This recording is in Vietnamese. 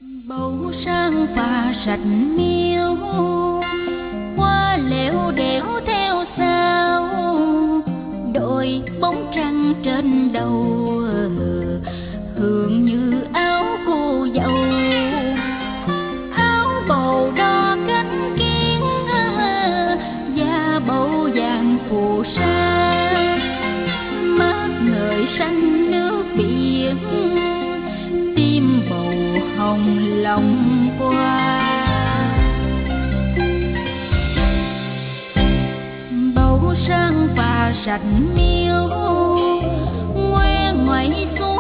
Bầu sang pha sạch miêu, hoa lẻo đẻo theo sao, đội bóng trăng trên đầu, hương như áo cô dâu. Áo bầu đo cánh kiến, da bầu vàng phù sa, mát ngời xanh nước biển, tim bầu hồng lòng qua. Bầu sang pha sạch miêu, ngoe ngoẩy